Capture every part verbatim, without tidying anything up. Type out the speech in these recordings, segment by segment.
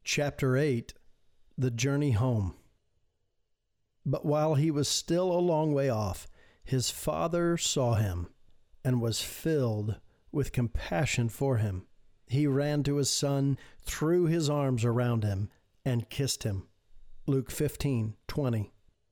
Chapter eight, The Journey Home. But while he was still a long way off, his father saw him and was filled with compassion for him. He ran to his son, threw his arms around him, and kissed him. Luke fifteen twenty.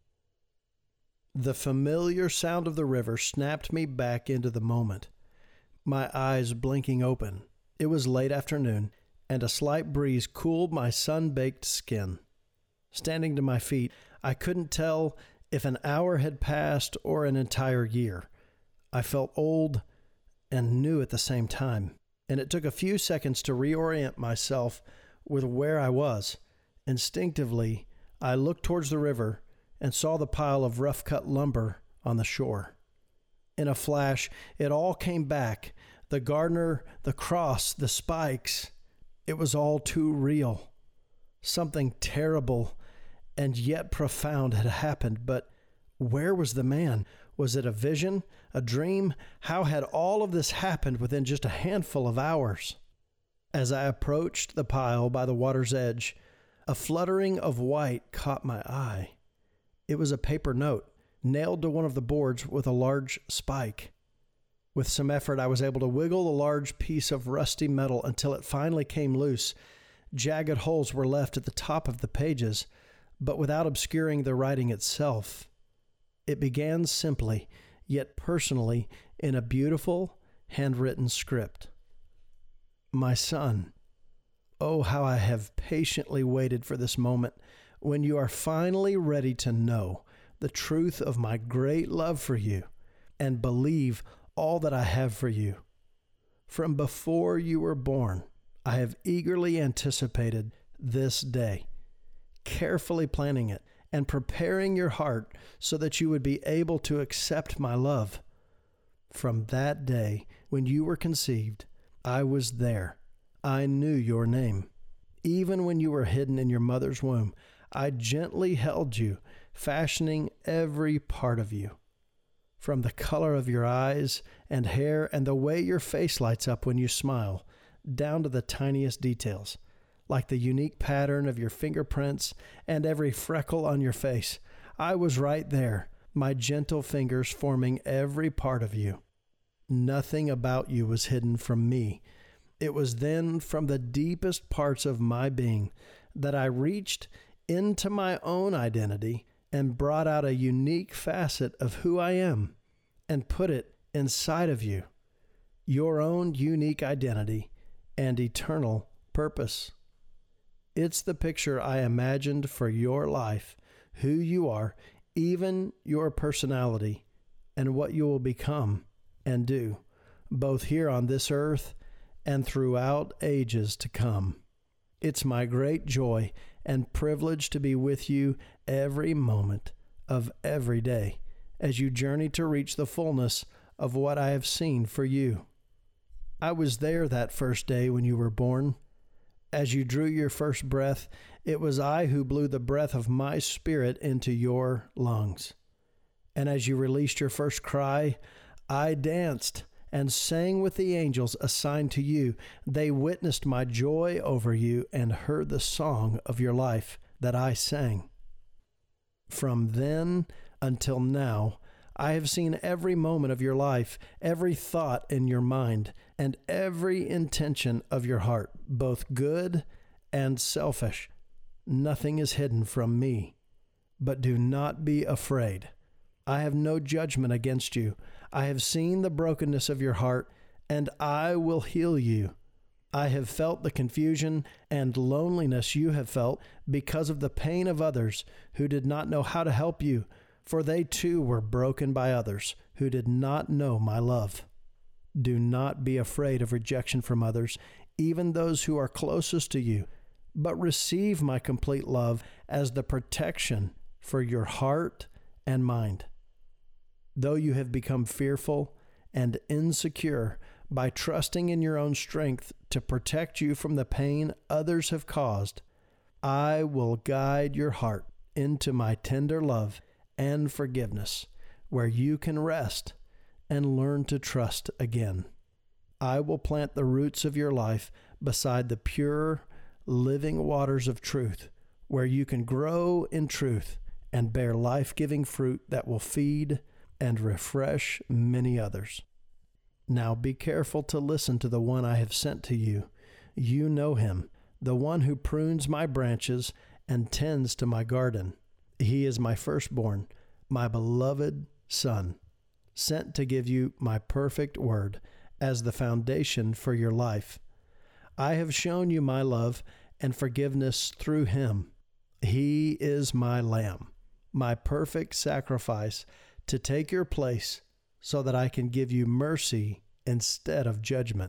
The familiar sound of the river snapped me back into the moment, my eyes blinking open. It was late afternoon, and a slight breeze cooled my sun-baked skin. Standing to my feet, I couldn't tell if an hour had passed or an entire year. I felt old and new at the same time, and it took a few seconds to reorient myself with where I was. Instinctively, I looked towards the river and saw the pile of rough-cut lumber on the shore. In a flash, it all came back. The gardener, the cross, the spikes. It was all too real. Something terrible and yet profound had happened, but where was the man? Was it a vision, a dream? How had all of this happened within just a handful of hours? As I approached the pile by the water's edge, a fluttering of white caught my eye. It was a paper note, nailed to one of the boards with a large spike. With some effort, I was able to wiggle the large piece of rusty metal until it finally came loose. Jagged holes were left at the top of the pages, but without obscuring the writing itself. It began simply, yet personally, in a beautiful, handwritten script. My son, oh, how I have patiently waited for this moment when you are finally ready to know the truth of my great love for you and believe all that I have for you. From before you were born, I have eagerly anticipated this day, carefully planning it and preparing your heart so that you would be able to accept my love. From that day when you were conceived, I was there. I knew your name. Even when you were hidden in your mother's womb, I gently held you, fashioning every part of you. From the color of your eyes and hair and the way your face lights up when you smile, down to the tiniest details, like the unique pattern of your fingerprints and every freckle on your face. I was right there, my gentle fingers forming every part of you. Nothing about you was hidden from me. It was then from the deepest parts of my being that I reached into my own identity and brought out a unique facet of who I am and put it inside of you, your own unique identity and eternal purpose. It's the picture I imagined for your life, who you are, even your personality, and what you will become and do, both here on this earth and throughout ages to come. It's my great joy and privilege to be with you every moment of every day as you journey to reach the fullness of what I have seen for you. I was there that first day when you were born. As you drew your first breath, it was I who blew the breath of my spirit into your lungs. And as you released your first cry, I danced and sang with the angels assigned to you. They witnessed my joy over you and heard the song of your life that I sang. From then until now, I have seen every moment of your life, every thought in your mind, and every intention of your heart, both good and selfish. Nothing is hidden from me. But do not be afraid. I have no judgment against you. I have seen the brokenness of your heart, and I will heal you. I have felt the confusion and loneliness you have felt because of the pain of others who did not know how to help you, for they too were broken by others who did not know my love. Do not be afraid of rejection from others, even those who are closest to you, but receive my complete love as the protection for your heart and mind. Though you have become fearful and insecure by trusting in your own strength to protect you from the pain others have caused, I will guide your heart into my tender love and forgiveness, where you can rest and learn to trust again. I will plant the roots of your life beside the pure, living waters of truth, where you can grow in truth and bear life-giving fruit that will feed and refresh many others. Now be careful to listen to the one I have sent to you. You know him, the one who prunes my branches and tends to my garden. He is my firstborn, my beloved Son, sent to give you my perfect word as the foundation for your life. I have shown you my love and forgiveness through him. He is my lamb, my perfect sacrifice to take your place so that I can give you mercy instead of judgment.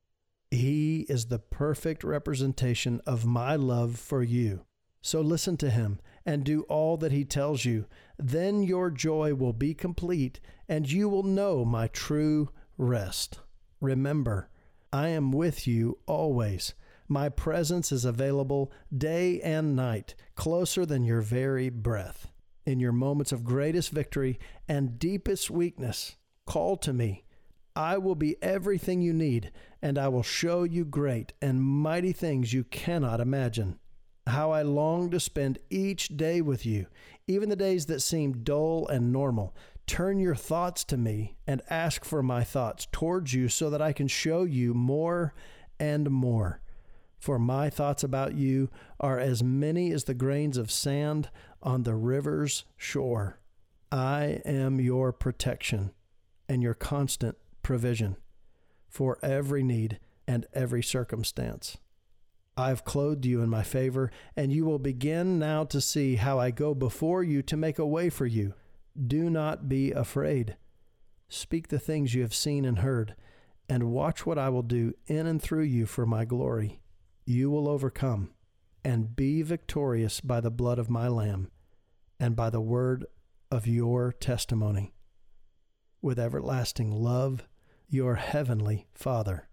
He is the perfect representation of my love for you. So listen to him and do all that he tells you. Then your joy will be complete and you will know my true rest. Remember, I am with you always. My presence is available day and night, closer than your very breath. In your moments of greatest victory and deepest weakness, call to me. I will be everything you need, and I will show you great and mighty things you cannot imagine. How I long to spend each day with you, even the days that seem dull and normal. Turn your thoughts to me and ask for my thoughts towards you so that I can show you more and more. For my thoughts about you are as many as the grains of sand on the river's shore. I am your protection and your constant provision for every need and every circumstance. I have clothed you in my favor, and you will begin now to see how I go before you to make a way for you. Do not be afraid. Speak the things you have seen and heard, and watch what I will do in and through you for my glory. You will overcome and be victorious by the blood of my Lamb and by the word of your testimony. With everlasting love, your heavenly Father.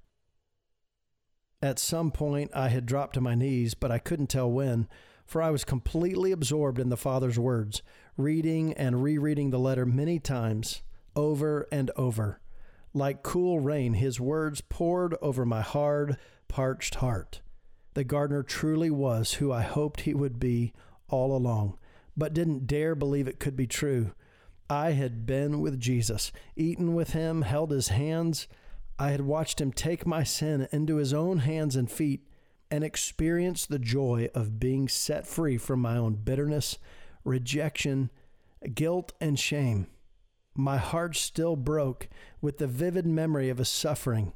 At some point, I had dropped to my knees, but I couldn't tell when, for I was completely absorbed in the Father's words, reading and rereading the letter many times, over and over. Like cool rain, his words poured over my hard, parched heart. The gardener truly was who I hoped he would be all along, but didn't dare believe it could be true. I had been with Jesus, eaten with him, held his hands. I had watched him take my sin into his own hands and feet and experienced the joy of being set free from my own bitterness, rejection, guilt, and shame. My heart still broke with the vivid memory of his suffering.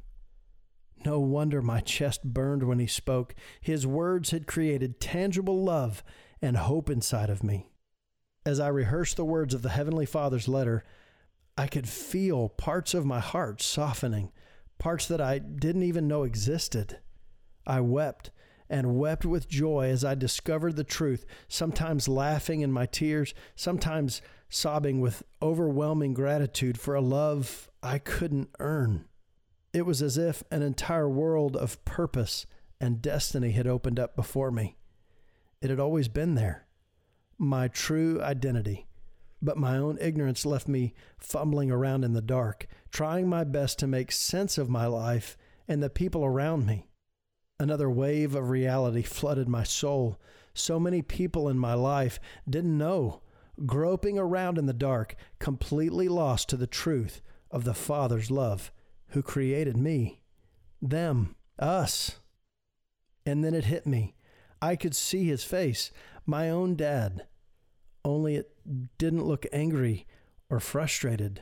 No wonder my chest burned when he spoke. His words had created tangible love and hope inside of me. As I rehearsed the words of the Heavenly Father's letter, I could feel parts of my heart softening, parts that I didn't even know existed. I wept and wept with joy as I discovered the truth, sometimes laughing in my tears, sometimes sobbing with overwhelming gratitude for a love I couldn't earn. It was as if an entire world of purpose and destiny had opened up before me. It had always been there, my true identity, but my own ignorance left me fumbling around in the dark, trying my best to make sense of my life and the people around me. Another wave of reality flooded my soul. So many people in my life didn't know, groping around in the dark, completely lost to the truth of the Father's love, who created me, them, us. And then it hit me. I could see his face, my own dad, only it didn't look angry or frustrated.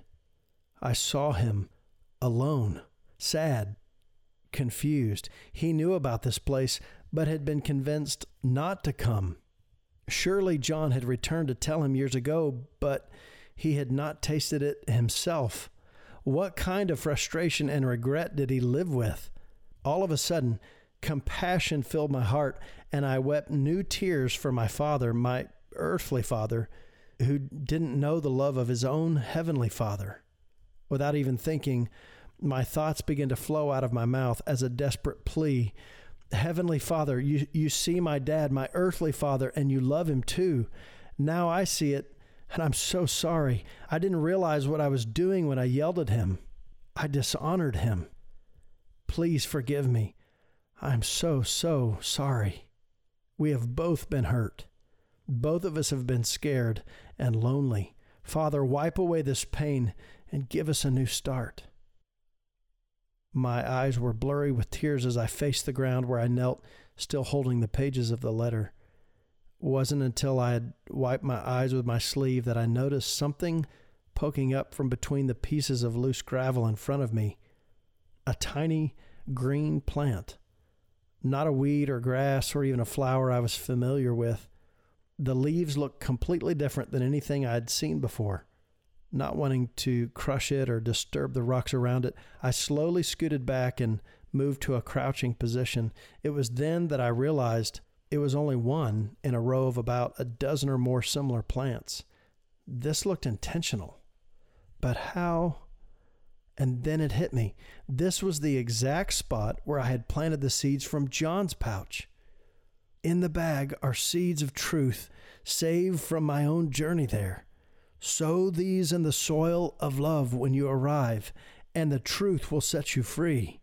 I saw him alone, sad, confused. He knew about this place, but had been convinced not to come. Surely John had returned to tell him years ago, but he had not tasted it himself. What kind of frustration and regret did he live with? All of a sudden, compassion filled my heart, and I wept new tears for my father, my earthly father, who didn't know the love of his own heavenly Father. Without even thinking, my thoughts began to flow out of my mouth as a desperate plea. Heavenly Father, you, you see my dad, my earthly father, and you love him too. Now I see it, and I'm so sorry. I didn't realize what I was doing when I yelled at him. I dishonored him. Please forgive me. I'm so, so sorry. We have both been hurt. Both of us have been scared and lonely. Father, wipe away this pain and give us a new start." My eyes were blurry with tears as I faced the ground where I knelt, still holding the pages of the letter. It wasn't until I had wiped my eyes with my sleeve that I noticed something poking up from between the pieces of loose gravel in front of me. A tiny green plant. Not a weed or grass or even a flower I was familiar with. The leaves looked completely different than anything I'd seen before. Not wanting to crush it or disturb the rocks around it, I slowly scooted back and moved to a crouching position. It was then that I realized it was only one in a row of about a dozen or more similar plants. This looked intentional. But how? And then it hit me. This was the exact spot where I had planted the seeds from John's pouch. In the bag are seeds of truth, saved from my own journey there. Sow these in the soil of love when you arrive, and the truth will set you free.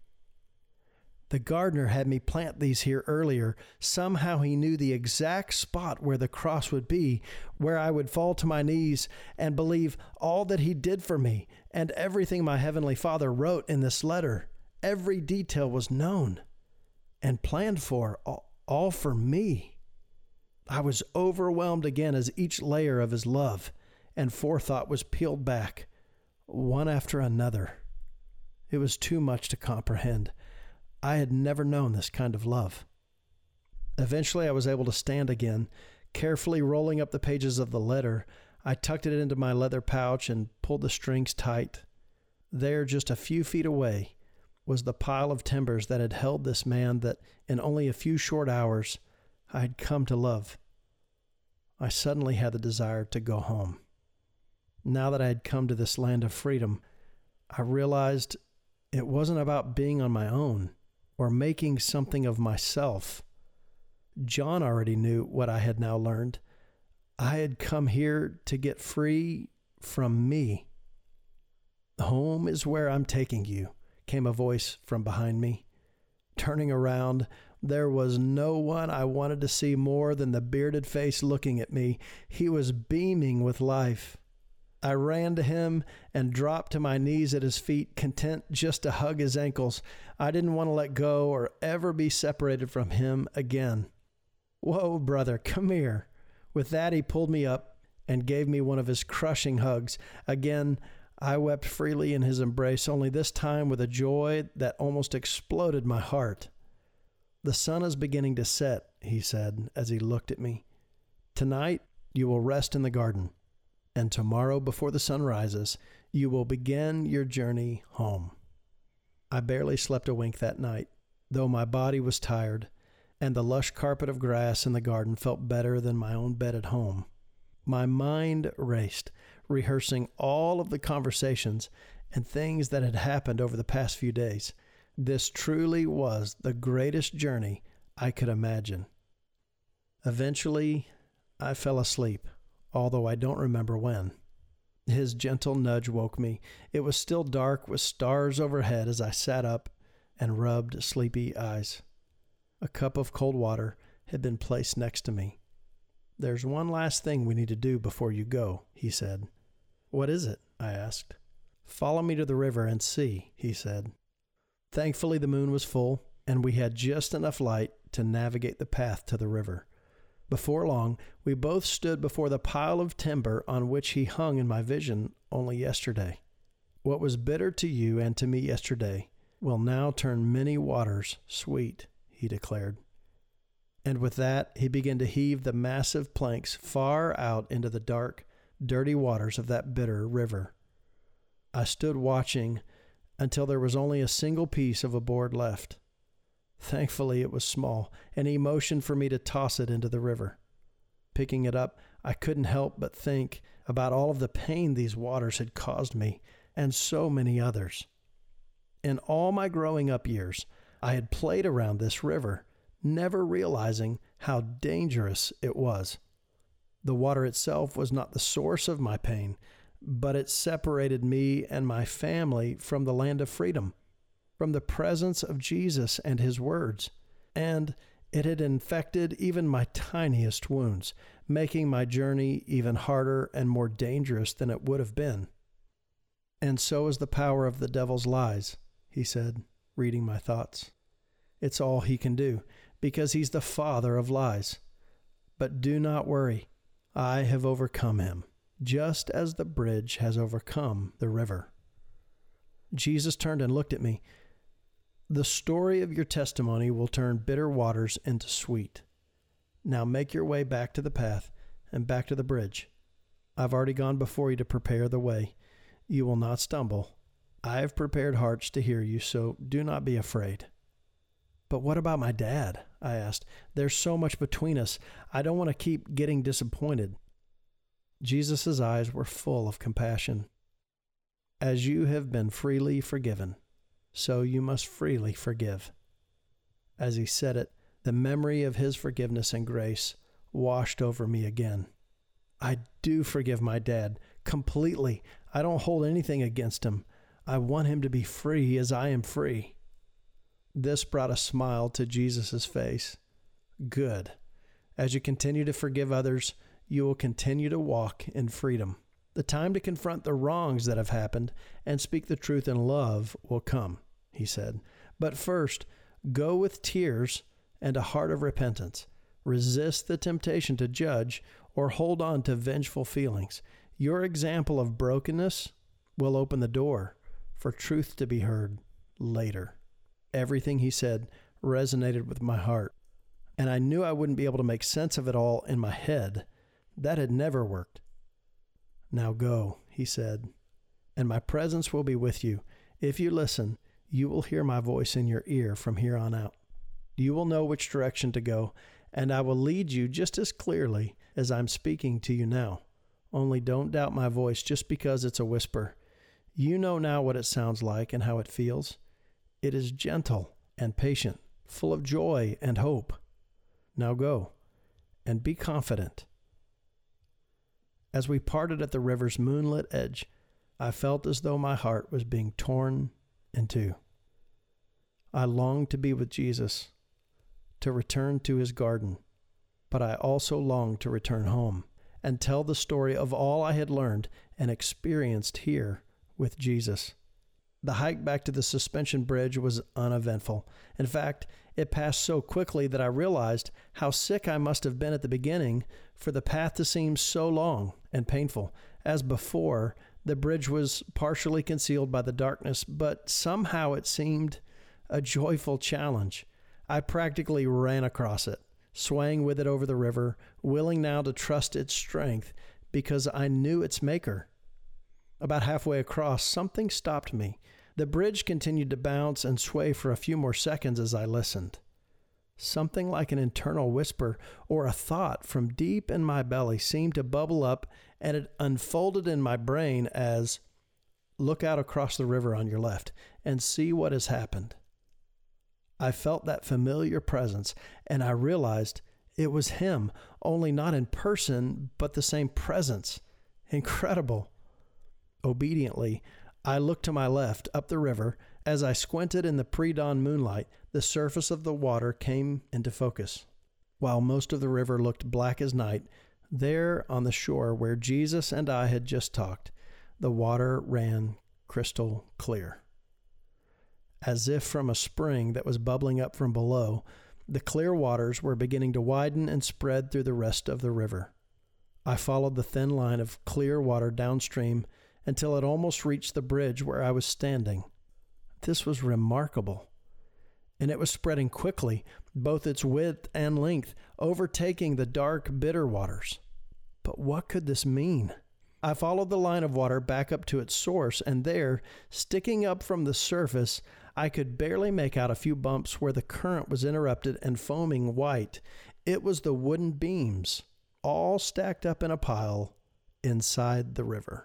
The gardener had me plant these here earlier. Somehow he knew the exact spot where the cross would be, where I would fall to my knees and believe all that he did for me and everything my Heavenly Father wrote in this letter. Every detail was known and planned for, all, all for me. I was overwhelmed again as each layer of his love and forethought was peeled back, one after another. It was too much to comprehend. I had never known this kind of love. Eventually, I was able to stand again. Carefully rolling up the pages of the letter, I tucked it into my leather pouch and pulled the strings tight. There, just a few feet away, was the pile of timbers that had held this man that, in only a few short hours, I had come to love. I suddenly had the desire to go home. Now that I had come to this land of freedom, I realized it wasn't about being on my own or making something of myself. John already knew what I had now learned. I had come here to get free from me. "Home is where I'm taking you," came a voice from behind me. Turning around, there was no one I wanted to see more than the bearded face looking at me. He was beaming with life. I ran to him and dropped to my knees at his feet, content just to hug his ankles. I didn't want to let go or ever be separated from him again. "Whoa, brother, come here." With that, he pulled me up and gave me one of his crushing hugs. Again, I wept freely in his embrace, only this time with a joy that almost exploded my heart. "The sun is beginning to set," he said as he looked at me. "Tonight, you will rest in the garden. And tomorrow before the sun rises, you will begin your journey home." I barely slept a wink that night, though my body was tired, and the lush carpet of grass in the garden felt better than my own bed at home. My mind raced, rehearsing all of the conversations and things that had happened over the past few days. This truly was the greatest journey I could imagine. Eventually, I fell asleep, although I don't remember when. His gentle nudge woke me. It was still dark with stars overhead as I sat up and rubbed sleepy eyes. A cup of cold water had been placed next to me. "There's one last thing we need to do before you go," he said. "What is it?" I asked. "Follow me to the river and see," he said. Thankfully, the moon was full, and we had just enough light to navigate the path to the river. Before long, we both stood before the pile of timber on which he hung in my vision only yesterday. "What was bitter to you and to me yesterday will now turn many waters sweet," he declared. And with that, he began to heave the massive planks far out into the dark, dirty waters of that bitter river. I stood watching until there was only a single piece of a board left. Thankfully, it was small, and he motioned for me to toss it into the river. Picking it up, I couldn't help but think about all of the pain these waters had caused me, and so many others. In all my growing up years, I had played around this river, never realizing how dangerous it was. The water itself was not the source of my pain, but it separated me and my family from the land of freedom, from the presence of Jesus and his words. And It had infected even my tiniest wounds, making my journey even harder and more dangerous than it would have been. And so is the power of the devil's lies, he said, reading my thoughts. It's all he can do, because he's the father of lies. But do not worry, I have overcome him, just as the bridge has overcome the river. Jesus turned and looked at me. The story of your testimony will turn bitter waters into sweet. Now make your way back to the path and back to the bridge. I've already gone before you to prepare the way. You will not stumble. I have prepared hearts to hear you, so do not be afraid. But what about my dad? I asked. There's so much between us. I don't want to keep getting disappointed. Jesus' eyes were full of compassion. As you have been freely forgiven, so you must freely forgive. As he said it, the memory of his forgiveness and grace washed over me again. I do forgive my dad completely. I don't hold anything against him. I want him to be free as I am free. This brought a smile to Jesus' face. Good. As you continue to forgive others, you will continue to walk in freedom. The time to confront the wrongs that have happened and speak the truth in love will come, he said. But first, go with tears and a heart of repentance. Resist the temptation to judge or hold on to vengeful feelings. Your example of brokenness will open the door for truth to be heard later. Everything he said resonated with my heart, and I knew I wouldn't be able to make sense of it all in my head. That had never worked. Now go, he said, and my presence will be with you. If you listen, you will hear my voice in your ear from here on out. You will know which direction to go, and I will lead you just as clearly as I'm speaking to you now. Only don't doubt my voice just because it's a whisper. You know now what it sounds like and how it feels. It is gentle and patient, full of joy and hope. Now go, and be confident. As we parted at the river's moonlit edge, I felt as though my heart was being torn in two. I longed to be with Jesus, to return to his garden, but I also longed to return home and tell the story of all I had learned and experienced here with Jesus. The hike back to the suspension bridge was uneventful. In fact, it passed so quickly that I realized how sick I must have been at the beginning for the path to seem so long and painful. As before, the bridge was partially concealed by the darkness, but somehow it seemed a joyful challenge. I practically ran across it, swaying with it over the river, willing now to trust its strength because I knew its maker. About halfway across, something stopped me. The bridge continued to bounce and sway for a few more seconds as I listened. Something like an internal whisper or a thought from deep in my belly seemed to bubble up, and it unfolded in my brain as, look out across the river on your left and see what has happened. I felt that familiar presence, and I realized it was him, only not in person, but the same presence. Incredible. Obediently, I looked to my left, up the river. As I squinted in the pre-dawn moonlight, the surface of the water came into focus. While most of the river looked black as night, there on the shore where Jesus and I had just talked, the water ran crystal clear. As if from a spring that was bubbling up from below, the clear waters were beginning to widen and spread through the rest of the river. I followed the thin line of clear water downstream until it almost reached the bridge where I was standing. This was remarkable, and it was spreading quickly, both its width and length, overtaking the dark, bitter waters. But what could this mean? I followed the line of water back up to its source, and there, sticking up from the surface, I could barely make out a few bumps where the current was interrupted and foaming white. It was the wooden beams, all stacked up in a pile inside the river.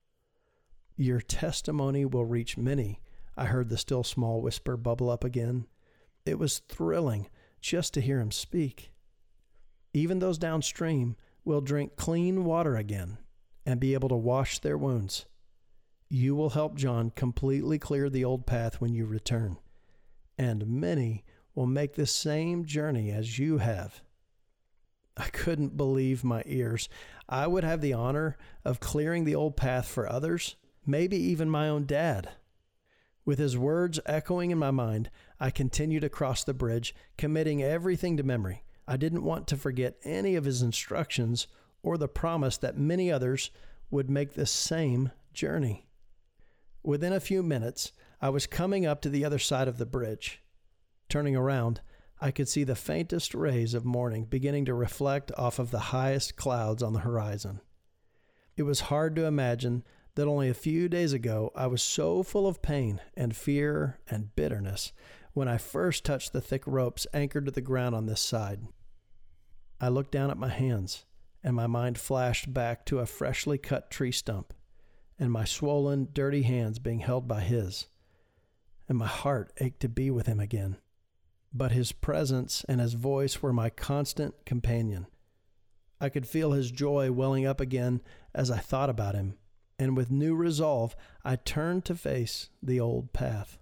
Your testimony will reach many, I heard the still small whisper bubble up again. It was thrilling just to hear him speak. Even those downstream will drink clean water again and be able to wash their wounds. You will help John completely clear the old path when you return, and many will make this same journey as you have." I couldn't believe my ears. I would have the honor of clearing the old path for others, maybe even my own dad. With his words echoing in my mind, I continued across the bridge, committing everything to memory. I didn't want to forget any of his instructions or the promise that many others would make this same journey. Within a few minutes, I was coming up to the other side of the bridge. Turning around, I could see the faintest rays of morning beginning to reflect off of the highest clouds on the horizon. It was hard to imagine that only a few days ago I was so full of pain and fear and bitterness when I first touched the thick ropes anchored to the ground on this side. I looked down at my hands, and my mind flashed back to a freshly cut tree stump, and my swollen, dirty hands being held by his, and my heart ached to be with him again. But his presence and his voice were my constant companion. I could feel his joy welling up again as I thought about him, and with new resolve, I turned to face the old path.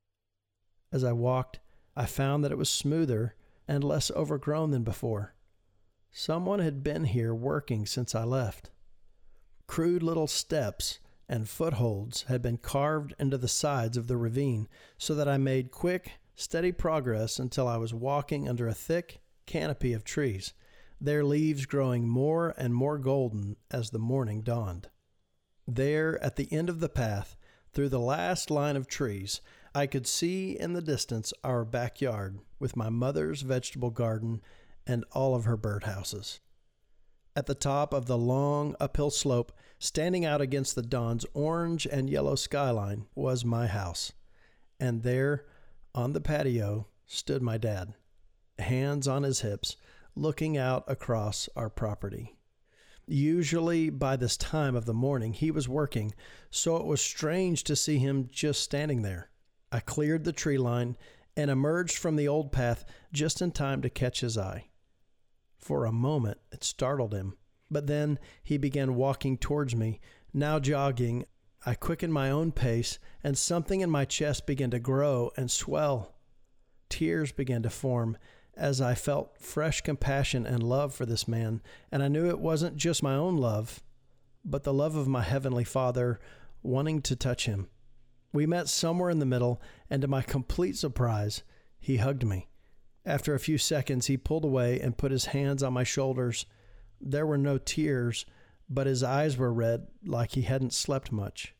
As I walked, I found that it was smoother and less overgrown than before. Someone had been here working since I left. Crude little steps and footholds had been carved into the sides of the ravine so that I made quick, steady progress until I was walking under a thick canopy of trees, their leaves growing more and more golden as the morning dawned. There, at the end of the path, through the last line of trees, I could see in the distance our backyard with my mother's vegetable garden and all of her birdhouses. At the top of the long uphill slope, standing out against the dawn's orange and yellow skyline, was my house. And there, on the patio, stood my dad, hands on his hips, looking out across our property. Usually by this time of the morning he was working, so it was strange to see him just standing there. I cleared the tree line and emerged from the old path just in time to catch his eye. For a moment it startled him, but then he began walking towards me, now jogging. I quickened my own pace, and something in my chest began to grow and swell. Tears began to form as I felt fresh compassion and love for this man, and I knew it wasn't just my own love, but the love of my Heavenly Father wanting to touch him. We met somewhere in the middle, and to my complete surprise, he hugged me. After a few seconds, he pulled away and put his hands on my shoulders. There were no tears, but his eyes were red like he hadn't slept much.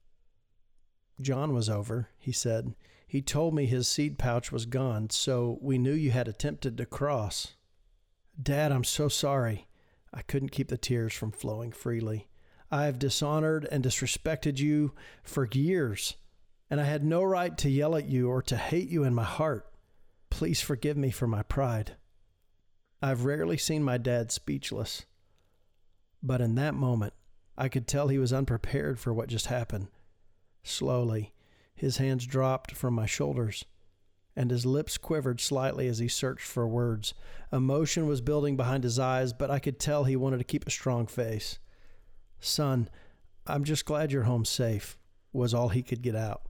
"John was over," he said. "He told me his seed pouch was gone, so we knew you had attempted to cross." "Dad, I'm so sorry." I couldn't keep the tears from flowing freely. "I have dishonored and disrespected you for years, and I had no right to yell at you or to hate you in my heart. Please forgive me for my pride." I've rarely seen my dad speechless, but in that moment, I could tell he was unprepared for what just happened. Slowly, his hands dropped from my shoulders, and his lips quivered slightly as he searched for words. Emotion was building behind his eyes, but I could tell he wanted to keep a strong face. "Son, I'm just glad you're home safe," was all he could get out.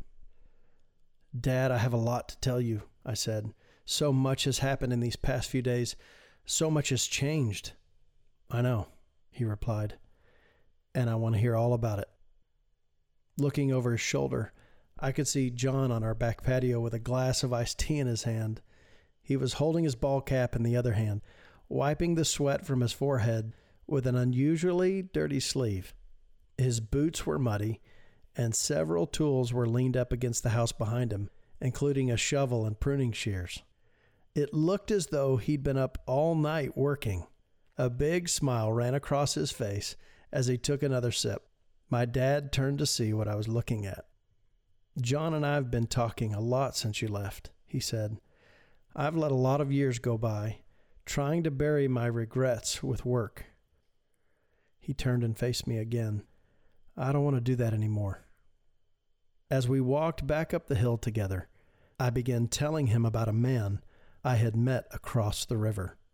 "Dad, I have a lot to tell you," I said. "So much has happened in these past few days. So much has changed." "I know," he replied, "and I want to hear all about it." Looking over his shoulder, I could see John on our back patio with a glass of iced tea in his hand. He was holding his ball cap in the other hand, wiping the sweat from his forehead with an unusually dirty sleeve. His boots were muddy, and several tools were leaned up against the house behind him, including a shovel and pruning shears. It looked as though he'd been up all night working. A big smile ran across his face as he took another sip. My dad turned to see what I was looking at. "John and I have been talking a lot since you left," he said. "I've let a lot of years go by, trying to bury my regrets with work." He turned and faced me again. "I don't want to do that anymore." As we walked back up the hill together, I began telling him about a man I had met across the river.